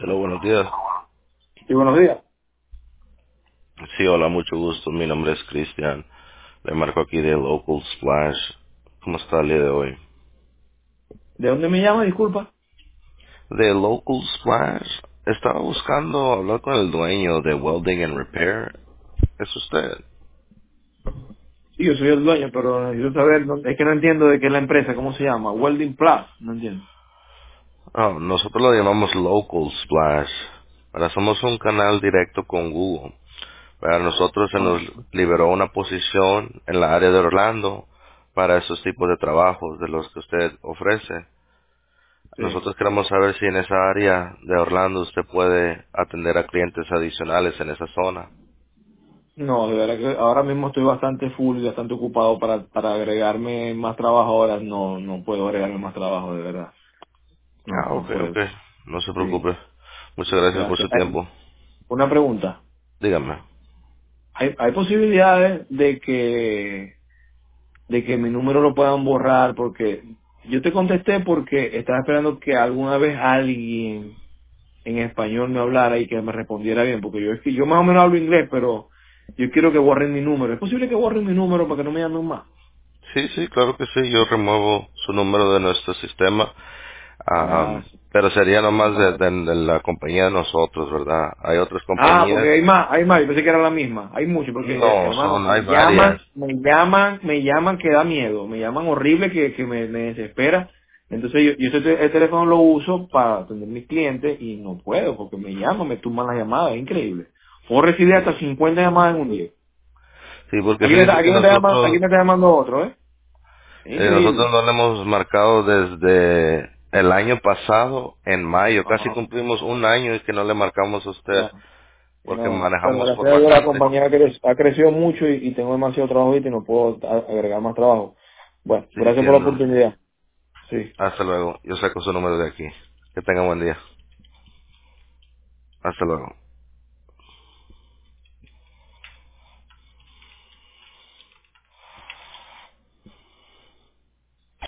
Hola, buenos días. Sí, buenos días. Sí, hola, mucho gusto. Mi nombre es Cristian. Le marco aquí de Local Splash. ¿Cómo está el día de hoy? ¿De dónde me llama? Disculpa. De Local Splash. Estaba buscando hablar con el dueño de Welding and Repair. ¿Es usted? Sí, yo soy el dueño, pero necesito saber, es que no entiendo de qué es la empresa, ¿cómo se llama? Welding Plus, no entiendo. Oh, nosotros lo llamamos Local Splash. Ahora somos un canal directo con Google. Para nosotros se nos Ah, liberó una posición en la área de Orlando para esos tipos de trabajos de los que usted ofrece. sí. Nosotros queremos saber si en esa área de Orlando usted puede atender a clientes adicionales en esa zona. No, de verdad que ahora mismo estoy bastante full y bastante ocupado para agregarme más trabajo ahora. No, no puedo agregarme más trabajo, de verdad. No, Ah, no ok, puedo. ok. No se Sí, preocupe. Muchas gracias por gracias. su tiempo. Una pregunta. Dígame. ¿Hay posibilidades de que mi número lo puedan borrar? Porque yo te contesté porque estaba esperando que alguna vez alguien en español me hablara y que me respondiera bien, porque yo es que yo más o menos hablo inglés, pero yo quiero que borren mi número. ¿Es posible que borren mi número para que no me llamen más? Sí, sí, claro que sí. Yo remuevo su número de nuestro sistema. Gracias. Pero sería nomás Vale. de la compañía de nosotros, ¿verdad? Hay otras Ah, porque compañías. hay más, yo pensé que era la misma. Hay mucho, porque No, hermano, hay varias. me llaman que da miedo, me llaman horrible que me desespera. Entonces yo el teléfono lo uso para atender mis clientes y no puedo, porque me llaman, me tumban las llamadas, es increíble. Puedo recibir hasta 50 llamadas en un día. Sí, porque fíjese que Aquí me está llamando otro, ¿eh? Es nosotros increíble. no le hemos marcado desde el año pasado, en mayo. Casi Ajá. cumplimos un año y que no le marcamos a usted No, porque no. Bueno, manejamos por gracias a Dios la vacante. compañía ha crecido mucho y tengo demasiado trabajo ahorita y no puedo agregar más trabajo. Bueno, Sí, gracias por la entiendo. oportunidad. Sí. Hasta luego. Yo saco su número de aquí. Que tenga buen día. Hasta luego.